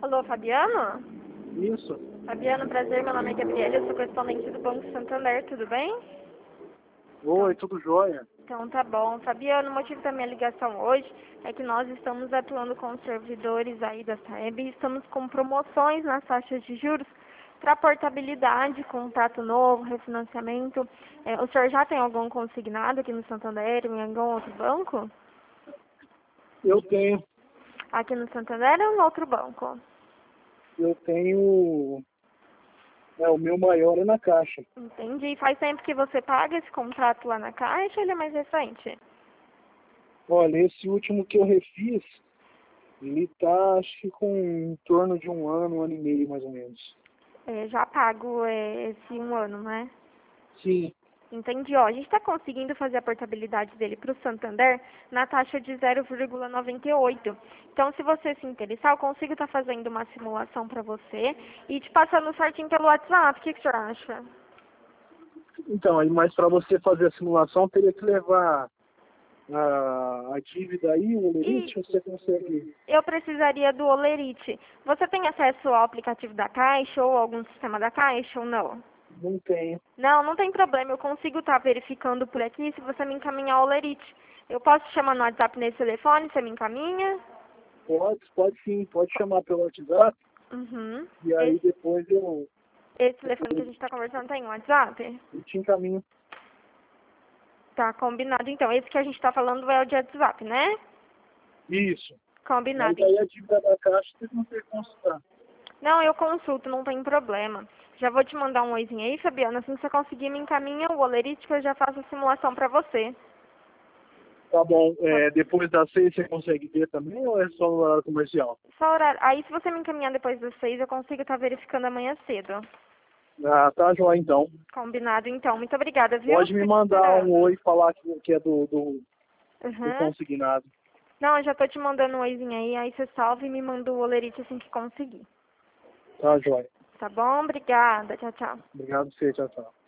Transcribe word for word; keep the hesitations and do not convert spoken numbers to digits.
Alô, Fabiano? Isso. Fabiano, prazer, meu nome é Gabriela, eu sou correspondente do Banco Santander, tudo bem? Oi, tudo jóia? Então tá bom. Fabiano, o motivo da minha ligação hoje é que nós estamos atuando com os servidores aí da Saeb e estamos com promoções nas taxas de juros para portabilidade, contato novo, refinanciamento. É, o senhor já tem algum consignado aqui no Santander ou em algum outro banco? Eu tenho, Aqui no Santander ou em outro banco? eu tenho, é, o meu maior é na Caixa. Entendi. Faz tempo que você paga esse contrato lá na Caixa ou ele é mais recente? Olha, esse último que eu refiz, ele tá, acho que com em torno de um ano, um ano e meio mais ou menos. É, já pago é, esse um ano, né? Sim. Entendi. Ó, a gente está conseguindo fazer a portabilidade dele para o Santander na taxa de zero vírgula noventa e oito. Então, se você se interessar, eu consigo estar fazendo uma simulação para você e te passando certinho pelo WhatsApp. O que, que o senhor acha? Então, aí, mas para você fazer a simulação, teria que levar a, a dívida aí, o E lerite, você consegue? eu precisaria do Olerite. Você tem acesso ao aplicativo da Caixa ou algum sistema da Caixa ou não? Não tenho. Não, não tem problema. Eu consigo estar verificando por aqui se você me encaminhar o Olerite. Eu posso te chamar no WhatsApp nesse telefone, você me encaminha? Pode, pode sim, pode chamar pelo WhatsApp, Uhum. e aí Esse, depois eu, esse telefone que a gente está conversando tem WhatsApp? eu te encaminho. Tá, combinado. Então, esse que a gente está falando é o de WhatsApp, né? Isso. Mas Combinado. aí a dívida da Caixa você não tem que consultar. Não, eu consulto, não tem problema. Já vou te mandar um oizinho aí, Fabiana. Assim que você conseguir, me encaminha o Olerite que eu já faço a simulação para você. Tá bom. É, depois das seis você consegue ver também ou é só no horário comercial? Só horário. Aí, se você me encaminhar depois das seis, eu consigo estar verificando amanhã cedo. Ah, tá joia então. Combinado, então. Muito obrigada, viu? Pode me Fico mandar um esperando. oi e falar que, que é do, do, do Uhum. consignado. Não, eu já tô te mandando um oizinho aí, aí você salva e me manda o Olerite assim que conseguir. Tá joia. Tá bom? Obrigada. Tchau, tchau. Obrigado a você, tchau, tchau.